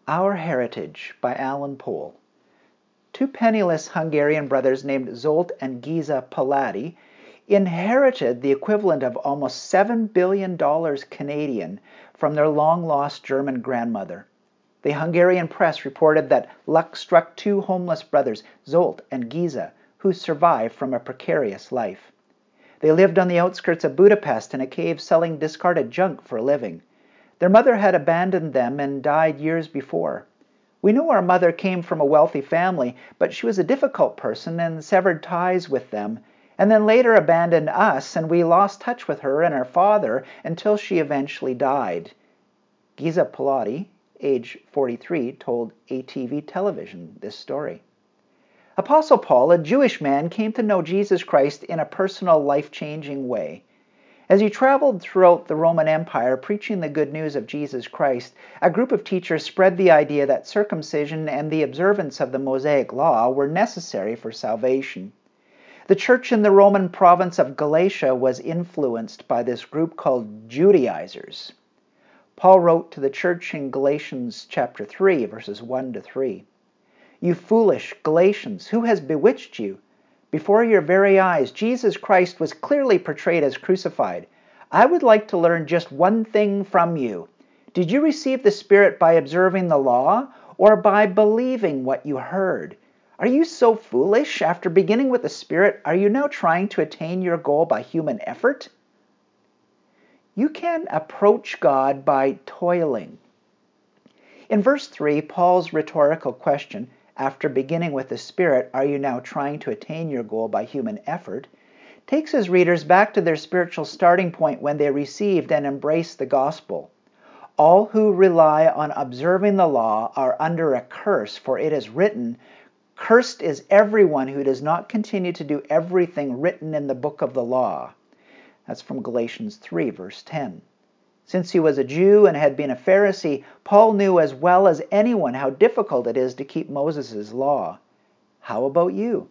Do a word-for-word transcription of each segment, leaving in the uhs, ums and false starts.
Our Heritage by Alan Pohl. Two penniless Hungarian brothers named Zsolt and Géza Palady inherited the equivalent of almost seven billion dollars Canadian from their long-lost German grandmother. The Hungarian press reported that luck struck two homeless brothers, Zsolt and Géza, who survived from a precarious life. They lived on the outskirts of Budapest in a cave selling discarded junk for a living. Their mother had abandoned them and died years before. We know our mother came from a wealthy family, but she was a difficult person and severed ties with them, and then later abandoned us, and we lost touch with her and our father until she eventually died. Géza Palady, age forty-three, told A T V Television this story. Apostle Paul, a Jewish man, came to know Jesus Christ in a personal, life-changing way. As he traveled throughout the Roman Empire preaching the good news of Jesus Christ, a group of teachers spread the idea that circumcision and the observance of the Mosaic Law were necessary for salvation. The church in the Roman province of Galatia was influenced by this group called Judaizers. Paul wrote to the church in Galatians chapter three, verses one to three. "You foolish Galatians, who has bewitched you? Before your very eyes, Jesus Christ was clearly portrayed as crucified. I would like to learn just one thing from you. Did you receive the Spirit by observing the law or by believing what you heard? Are you so foolish? After beginning with the Spirit, are you now trying to attain your goal by human effort?" You can approach God by toiling. In verse three, Paul's rhetorical question, after beginning with the Spirit, are you now trying to attain your goal by human effort, takes his readers back to their spiritual starting point when they received and embraced the gospel. All who rely on observing the law are under a curse, for it is written, "Cursed is everyone who does not continue to do everything written in the book of the law." That's from Galatians three, verse ten. Since he was a Jew and had been a Pharisee, Paul knew as well as anyone how difficult it is to keep Moses' law. How about you?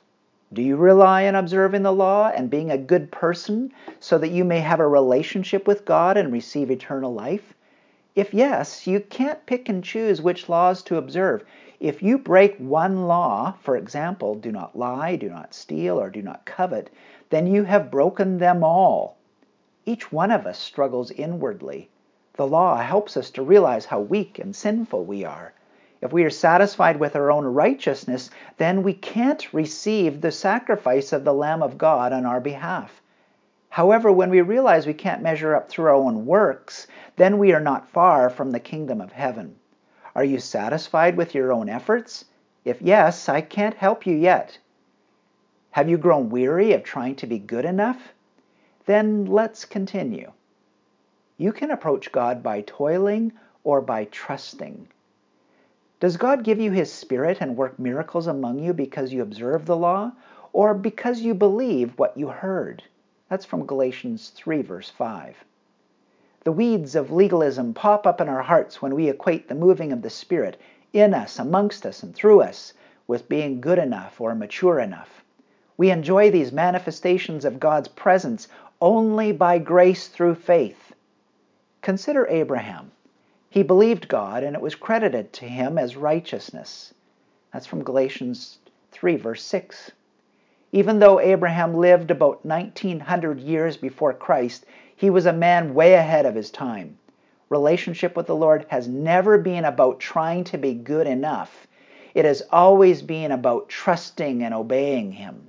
Do you rely on observing the law and being a good person so that you may have a relationship with God and receive eternal life? If yes, you can't pick and choose which laws to observe. If you break one law, for example, do not lie, do not steal, or do not covet, then you have broken them all. Each one of us struggles inwardly. The law helps us to realize how weak and sinful we are. If we are satisfied with our own righteousness, then we can't receive the sacrifice of the Lamb of God on our behalf. However, when we realize we can't measure up through our own works, then we are not far from the kingdom of heaven. Are you satisfied with your own efforts? If yes, I can't help you yet. Have you grown weary of trying to be good enough? Then let's continue. You can approach God by toiling or by trusting. Does God give you His Spirit and work miracles among you because you observe the law, or because you believe what you heard? That's from Galatians three, verse five. The weeds of legalism pop up in our hearts when we equate the moving of the Spirit in us, amongst us, and through us with being good enough or mature enough. We enjoy these manifestations of God's presence only by grace through faith. Consider Abraham. He believed God, and it was credited to him as righteousness. That's from Galatians three, verse six. Even though Abraham lived about nineteen hundred years before Christ, he was a man way ahead of his time. Relationship with the Lord has never been about trying to be good enough. It has always been about trusting and obeying Him.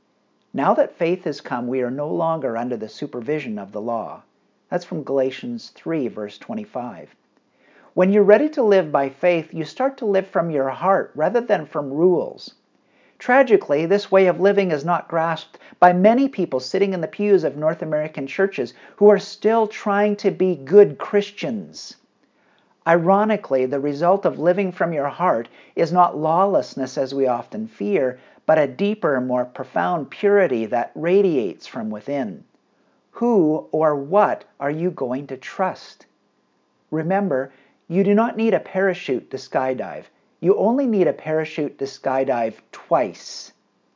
Now that faith has come, we are no longer under the supervision of the law. That's from Galatians three, verse twenty-five. When you're ready to live by faith, you start to live from your heart rather than from rules. Tragically, this way of living is not grasped by many people sitting in the pews of North American churches who are still trying to be good Christians. Ironically, the result of living from your heart is not lawlessness as we often fear, but a deeper, more profound purity that radiates from within. Who or what are you going to trust? Remember, you do not need a parachute to skydive. You only need a parachute to skydive twice.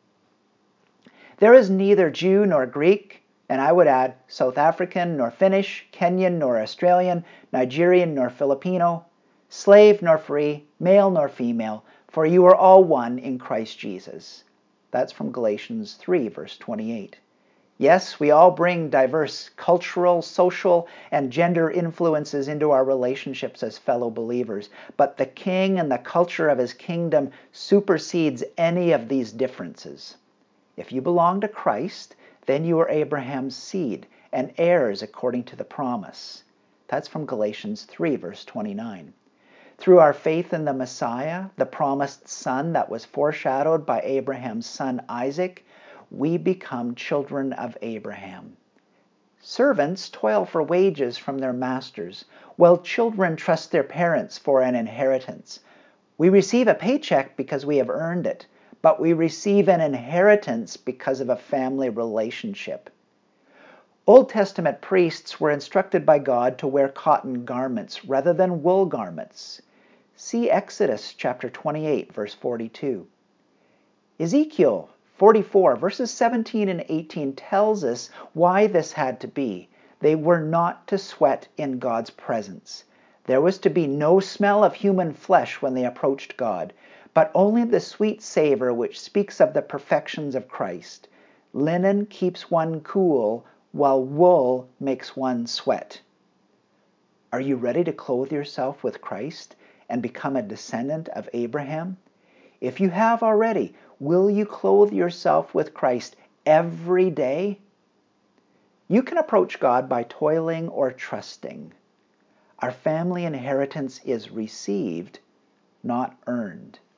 There is neither Jew nor Greek, and I would add South African nor Finnish, Kenyan nor Australian, Nigerian nor Filipino, slave nor free, male nor female, for you are all one in Christ Jesus. That's from Galatians three, verse twenty-eight. Yes, we all bring diverse cultural, social, and gender influences into our relationships as fellow believers, but the King and the culture of his kingdom supersedes any of these differences. If you belong to Christ, then you are Abraham's seed and heirs according to the promise. That's from Galatians three, verse twenty-nine. Through our faith in the Messiah, the promised son that was foreshadowed by Abraham's son Isaac, we become children of Abraham. Servants toil for wages from their masters, while children trust their parents for an inheritance. We receive a paycheck because we have earned it, but we receive an inheritance because of a family relationship. Old Testament priests were instructed by God to wear cotton garments rather than wool garments. See Exodus chapter twenty-eight, verse forty-two. Ezekiel forty-four, verses seventeen and eighteen tells us why this had to be. They were not to sweat in God's presence. There was to be no smell of human flesh when they approached God, but only the sweet savor which speaks of the perfections of Christ. Linen keeps one cool, while wool makes one sweat. Are you ready to clothe yourself with Christ and become a descendant of Abraham? If you have already, will you clothe yourself with Christ every day? You can approach God by toiling or trusting. Our family inheritance is received, not earned.